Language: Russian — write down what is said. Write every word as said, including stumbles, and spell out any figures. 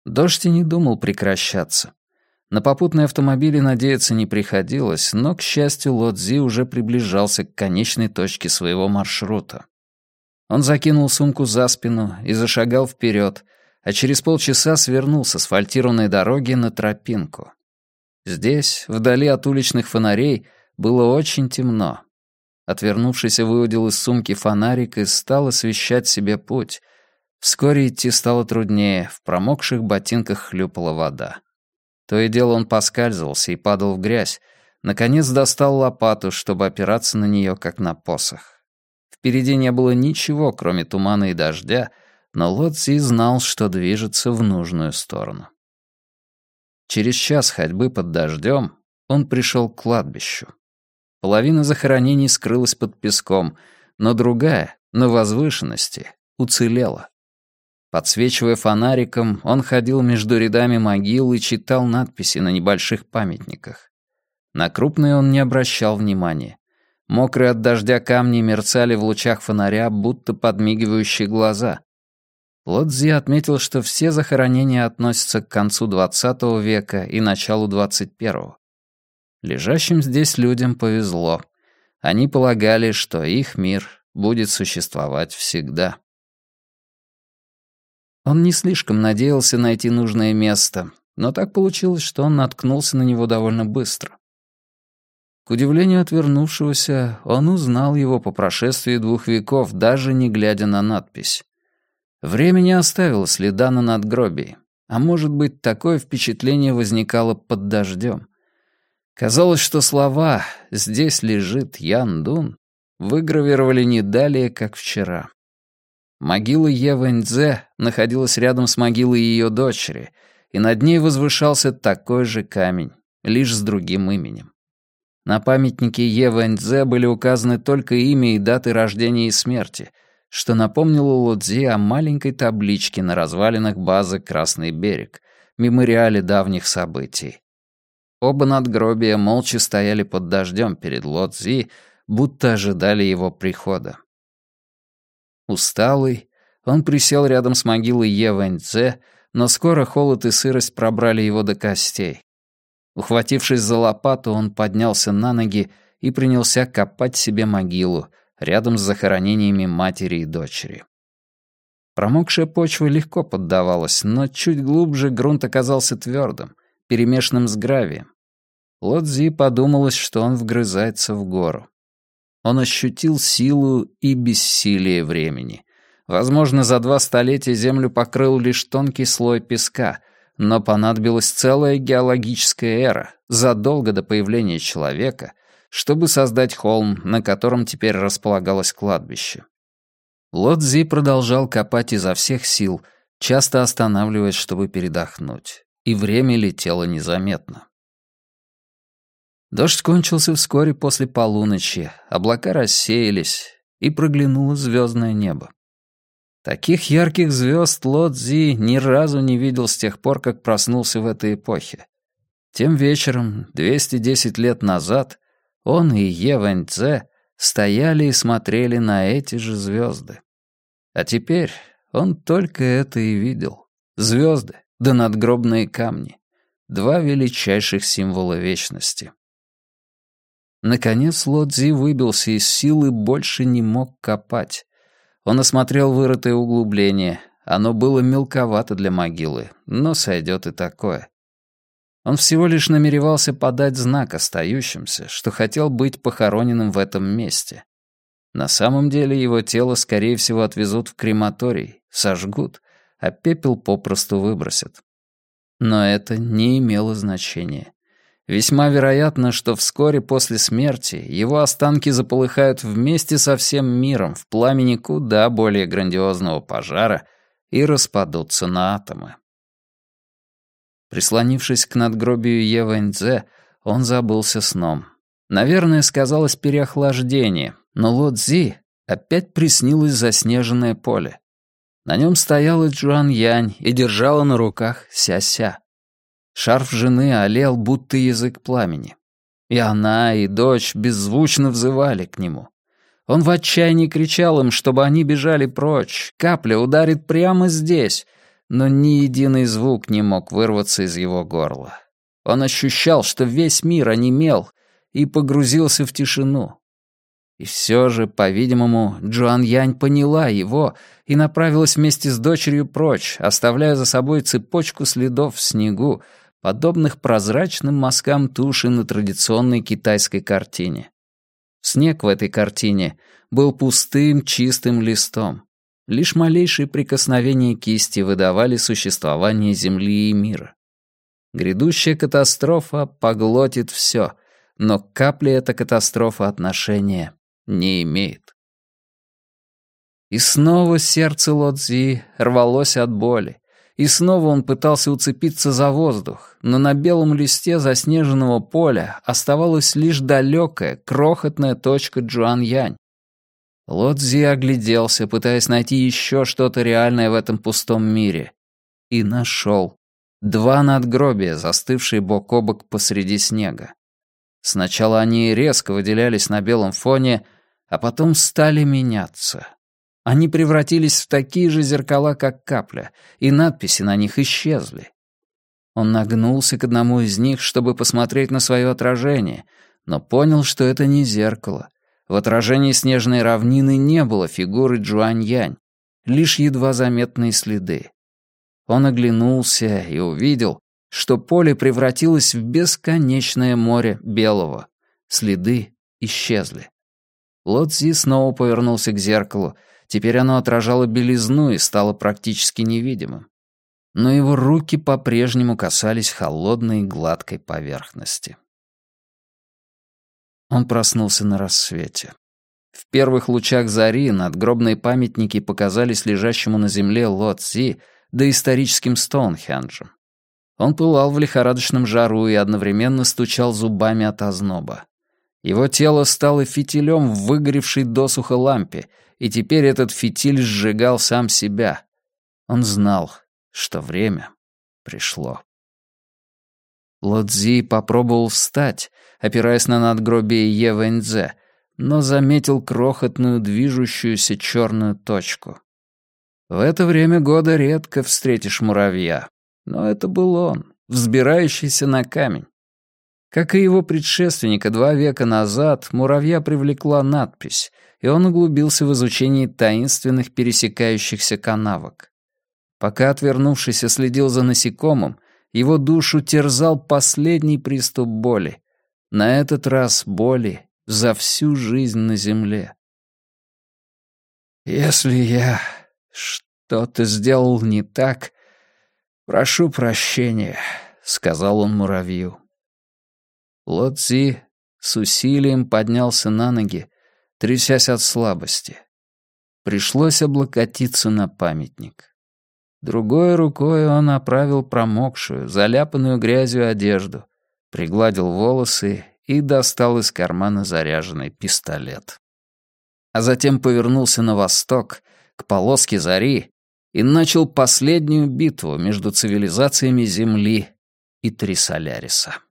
Дождь и не думал прекращаться. На попутные автомобили надеяться не приходилось, но, к счастью, Лодзи уже приближался к конечной точке своего маршрута. Он закинул сумку за спину и зашагал вперед, а через полчаса свернул с асфальтированной дороги на тропинку. Здесь, вдали от уличных фонарей, было очень темно. Отвернувшись, выудил из сумки фонарик и стал освещать себе путь. Вскоре идти стало труднее, в промокших ботинках хлюпала вода. То и дело он поскальзывался и падал в грязь. Наконец достал лопату, чтобы опираться на нее, как на посох. Впереди не было ничего, кроме тумана и дождя, но Лодзи знал, что движется в нужную сторону. Через час ходьбы под дождем он пришел к кладбищу. Половина захоронений скрылась под песком, но другая, на возвышенности, уцелела. Подсвечивая фонариком, он ходил между рядами могил и читал надписи на небольших памятниках. На крупные он не обращал внимания. Мокрые от дождя камни мерцали в лучах фонаря, будто подмигивающие глаза. Лодзи отметил, что все захоронения относятся к концу двадцатого века и началу двадцать первого. Лежащим здесь людям повезло. Они полагали, что их мир будет существовать всегда. Он не слишком надеялся найти нужное место, но так получилось, что он наткнулся на него довольно быстро. К удивлению отвернувшегося, он узнал его по прошествии двух веков, даже не глядя на надпись. Время не оставило следа на надгробии, а может быть, такое впечатление возникало под дождем. Казалось, что слова «здесь лежит Ян Дун» выгравировали не далее, как вчера. Могила Е Вэньцзе находилась рядом с могилой ее дочери, и над ней возвышался такой же камень, лишь с другим именем. На памятнике Е Вэньцзе были указаны только имя и даты рождения и смерти, что напомнило Лодзи о маленькой табличке на развалинах базы «Красный берег», мемориале давних событий. Оба надгробия молча стояли под дождем перед Лодзи, будто ожидали его прихода. Усталый, он присел рядом с могилой Е Вэньцзе, но скоро холод и сырость пробрали его до костей. Ухватившись за лопату, он поднялся на ноги и принялся копать себе могилу рядом с захоронениями матери и дочери. Промокшая почва легко поддавалась, но чуть глубже грунт оказался твердым, перемешанным с гравием. Лодзи подумалось, что он вгрызается в гору. Он ощутил силу и бессилие времени. Возможно, за два столетия землю покрыл лишь тонкий слой песка, но понадобилась целая геологическая эра, задолго до появления человека, чтобы создать холм, на котором теперь располагалось кладбище. Лодзи продолжал копать изо всех сил, часто останавливаясь, чтобы передохнуть, и время летело незаметно. Дождь кончился вскоре после полуночи, облака рассеялись, и проглянуло звездное небо. Таких ярких звезд Лодзи ни разу не видел с тех пор, как проснулся в этой эпохе. Тем вечером, двести десять лет назад, он и Е Вэньцзе стояли и смотрели на эти же звезды. А теперь он только это и видел. Звезды да надгробные камни. Два величайших символа вечности. Наконец Лодзи выбился из сил и больше не мог копать. Он осмотрел вырытое углубление. Оно было мелковато для могилы, но сойдет и такое. Он всего лишь намеревался подать знак остающимся, что хотел быть похороненным в этом месте. На самом деле его тело, скорее всего, отвезут в крематорий, сожгут, а пепел попросту выбросят. Но это не имело значения. Весьма вероятно, что вскоре после смерти его останки заполыхают вместе со всем миром в пламени куда более грандиозного пожара и распадутся на атомы. Прислонившись к надгробию Е Вэньцзе, он забылся сном. Наверное, сказалось переохлаждение, но Лодзи опять приснилось заснеженное поле. На нем стояла Чжуань-янь и держала на руках Ся-ся. Шарф жены олел, будто язык пламени. И она, и дочь беззвучно взывали к нему. Он в отчаянии кричал им, чтобы они бежали прочь. Капля ударит прямо здесь. но ни единый звук не мог вырваться из его горла. Он ощущал, что весь мир онемел и погрузился в тишину. И все же, по-видимому, Джуан Янь поняла его и направилась вместе с дочерью прочь, оставляя за собой цепочку следов в снегу, подобных прозрачным мазкам туши на традиционной китайской картине. Снег в этой картине был пустым, чистым листом. Лишь малейшие прикосновения кисти выдавали существование Земли и мира. Грядущая катастрофа поглотит все, но к капле эта катастрофа отношения не имеет. И снова сердце Лодзи рвалось от боли, и снова он пытался уцепиться за воздух, но на белом листе заснеженного поля оставалась лишь далекая, крохотная точка Джуан-Янь. Лодзи огляделся, пытаясь найти еще что-то реальное в этом пустом мире, и нашел. Два надгробия, застывшие бок о бок посреди снега. Сначала они резко выделялись на белом фоне, а потом стали меняться. Они превратились в такие же зеркала, как капля, и надписи на них исчезли. Он нагнулся к одному из них, чтобы посмотреть на свое отражение, но понял, что это не зеркало. В отражении снежной равнины не было фигуры Джуань-Янь, лишь едва заметные следы. Он оглянулся и увидел, что поле превратилось в бесконечное море белого. Следы исчезли. Лодзи снова повернулся к зеркалу. Теперь оно отражало белизну и стало практически невидимым. Но его руки по-прежнему касались холодной гладкой поверхности. Он проснулся на рассвете. В первых лучах зари надгробные памятники показались лежащему на земле Лодзи доисторическим Стоунхенджем. Он пылал в лихорадочном жару и одновременно стучал зубами от озноба. Его тело стало фитилем в выгоревшей досуха лампе, и теперь этот фитиль сжигал сам себя. Он знал, что время пришло. Лодзи попробовал встать, опираясь на надгробие Е Вэньцзе, но заметил крохотную движущуюся черную точку. В это время года редко встретишь муравья, но это был он, взбирающийся на камень. Как и его предшественника два века назад, муравья привлекла надпись, и он углубился в изучение таинственных пересекающихся канавок. Пока отвернувшийся следил за насекомым, его душу терзал последний приступ боли. На этот раз боли за всю жизнь на земле. «Если я что-то сделал не так, прошу прощения», — сказал он муравью. Лодзи с усилием поднялся на ноги, трясясь от слабости. Пришлось облокотиться на памятник. Другой рукой он оправил промокшую, заляпанную грязью одежду, пригладил волосы и достал из кармана заряженный пистолет. А затем повернулся на восток, к полоске зари, и начал последнюю битву между цивилизациями Земли и Трисоляриса.